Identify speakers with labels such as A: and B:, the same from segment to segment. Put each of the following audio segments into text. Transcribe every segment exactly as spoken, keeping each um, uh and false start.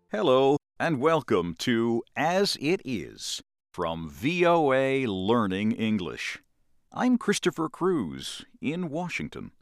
A: Hello, and welcome to As It Is from V O A Learning English. I'm Christopher Cruz in Washington.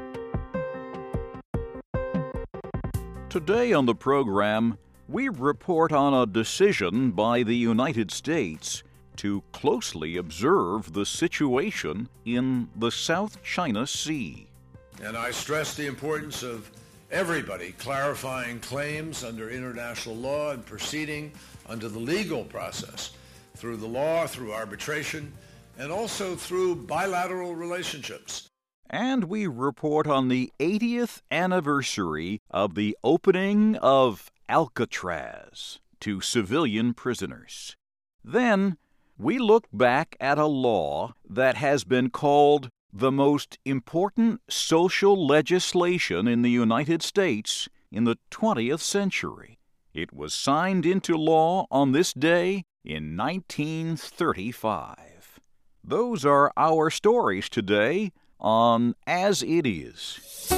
A: Today on the program, we report on a decision by the United States to closely observe the situation in the South China Sea.
B: And I stress the importance of everybody clarifying claims under international law and proceeding under the legal process, through the law, through arbitration, and also through bilateral relationships.
A: And we report on the eightieth anniversary of the opening of Alcatraz to civilian prisoners. Then we look back at a law that has been called the most important social legislation in the United States in the twentieth century. It was signed into law on this day in nineteen thirty-five. Those are our stories today on As It Is.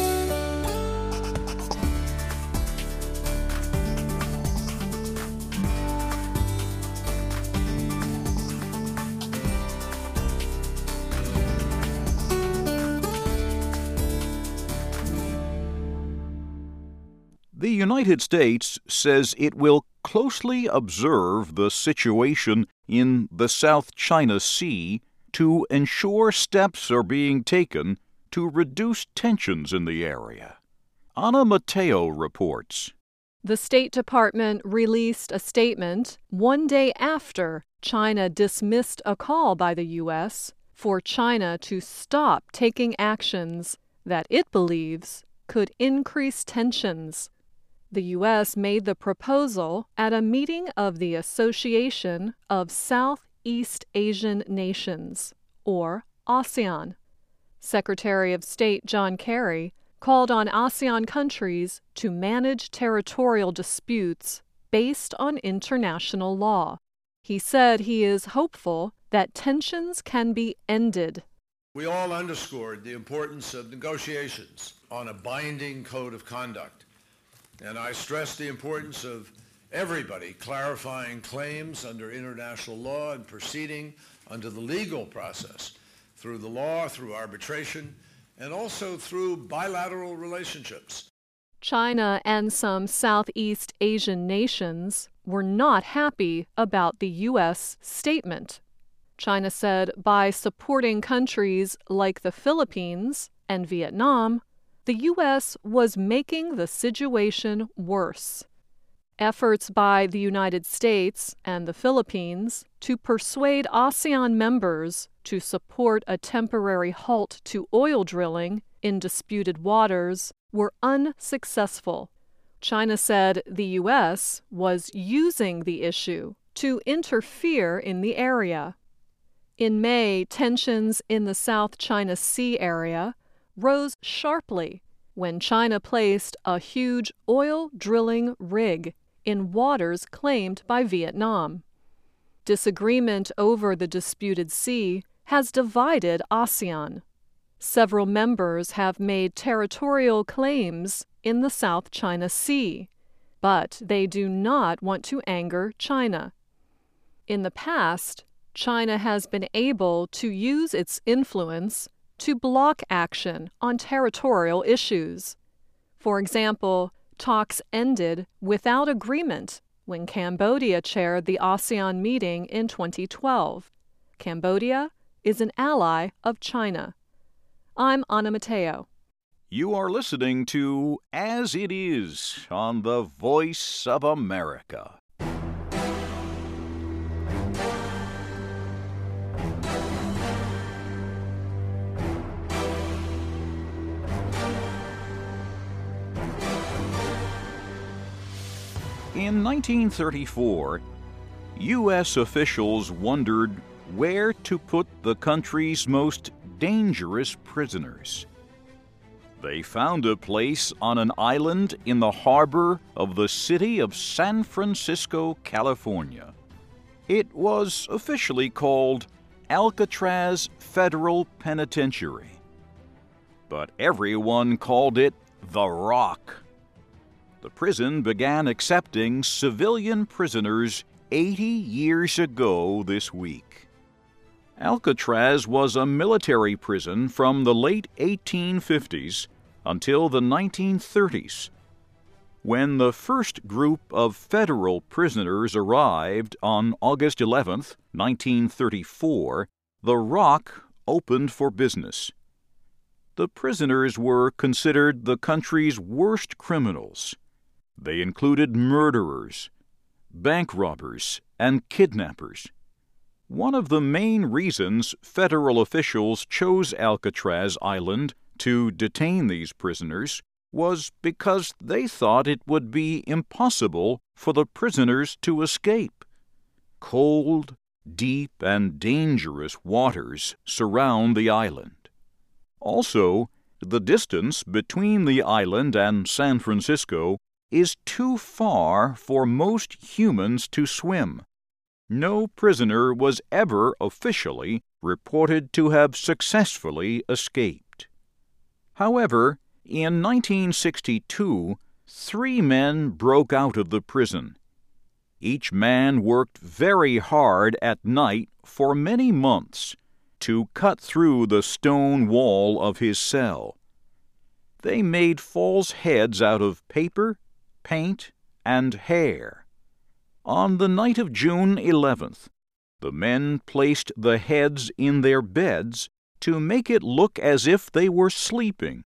A: The United States says it will closely observe the situation in the South China Sea to ensure steps are being taken to reduce tensions in the area. Anna Mateo reports.
C: The State Department released a statement one day after China dismissed a call by the U S for China to stop taking actions that it believes could increase tensions. The U S made the proposal at a meeting of the Association of Southeast Asian Nations, or ASEAN. Secretary of State John Kerry called on ASEAN countries to manage territorial disputes based on international law. He said he is hopeful that tensions can be ended.
B: We all underscored the importance of negotiations on a binding code of conduct. And I stress the importance of everybody clarifying claims under international law and proceeding under the legal process, through the law, through arbitration, and also through bilateral relationships.
C: China and some Southeast Asian nations were not happy about the U S statement. China said by supporting countries like the Philippines and Vietnam, the U S was making the situation worse. Efforts by the United States and the Philippines to persuade ASEAN members to support a temporary halt to oil drilling in disputed waters were unsuccessful. China said the U S was using the issue to interfere in the area. In May, tensions in the South China Sea area rose sharply when China placed a huge oil drilling rig in waters claimed by Vietnam. Disagreement over the disputed sea has divided ASEAN. Several members have made territorial claims in the South China Sea, but they do not want to anger China. In the past, China has been able to use its influence to block action on territorial issues. For example, talks ended without agreement when Cambodia chaired the ASEAN meeting in twenty twelve. Cambodia is an ally of China. I'm Anna Mateo.
A: You are listening to As It Is on the Voice of America. In nineteen thirty-four, U S officials wondered where to put the country's most dangerous prisoners. They found a place on an island in the harbor of the city of San Francisco, California. It was officially called Alcatraz Federal Penitentiary, but everyone called it The Rock. The prison began accepting civilian prisoners eighty years ago this week. Alcatraz was a military prison from the late eighteen fifties until the nineteen thirties. When the first group of federal prisoners arrived on August eleventh, nineteen thirty-four, the Rock opened for business. The prisoners were considered the country's worst criminals. They included murderers, bank robbers, and kidnappers. One of the main reasons federal officials chose Alcatraz Island to detain these prisoners was because they thought it would be impossible for the prisoners to escape. Cold, deep, and dangerous waters surround the island. Also, the distance between the island and San Francisco is too far for most humans to swim. No prisoner was ever officially reported to have successfully escaped. However, in nineteen sixty-two, three men broke out of the prison. Each man worked very hard at night for many months to cut through the stone wall of his cell. They made false heads out of paper, paint, and hair. On the night of June eleventh, the men placed the heads in their beds to make it look as if they were sleeping.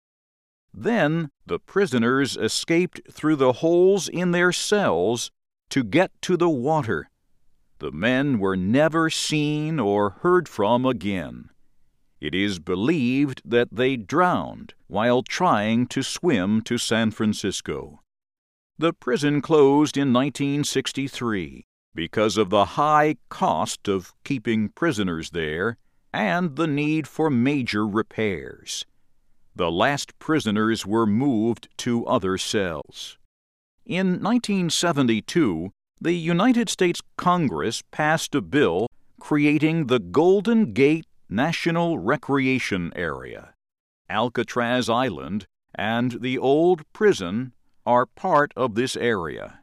A: Then the prisoners escaped through the holes in their cells to get to the water. The men were never seen or heard from again. It is believed that they drowned while trying to swim to San Francisco. The prison closed in nineteen sixty-three because of the high cost of keeping prisoners there and the need for major repairs. The last prisoners were moved to other cells. In nineteen seventy-two, the United States Congress passed a bill creating the Golden Gate National Recreation Area. Alcatraz Island and the old prison are part of this area.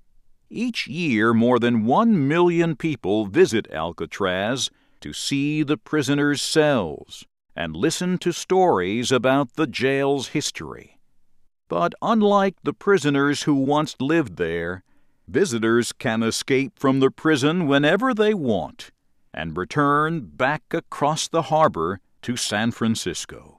A: Each year, more than one million people visit Alcatraz to see the prisoners' cells and listen to stories about the jail's history. But unlike the prisoners who once lived there, visitors can escape from the prison whenever they want and return back across the harbor to San Francisco.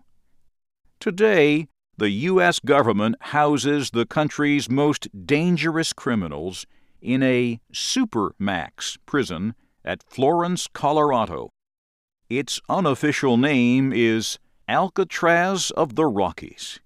A: Today, the U S government houses the country's most dangerous criminals in a supermax prison at Florence, Colorado. Its unofficial name is Alcatraz of the Rockies.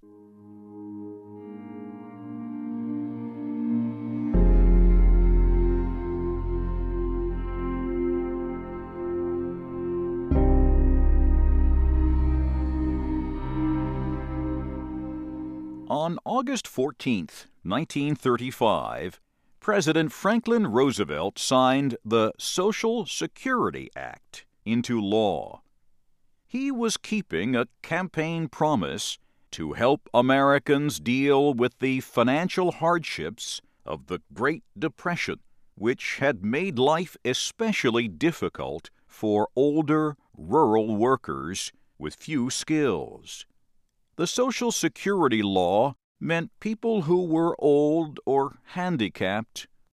A: On August fourteenth, nineteen thirty-five, President Franklin Roosevelt signed the Social Security Act into law. He was keeping a campaign promise to help Americans deal with the financial hardships of the Great Depression, which had made life especially difficult for older, rural workers with few skills. The Social Security law meant people who were old or handicapped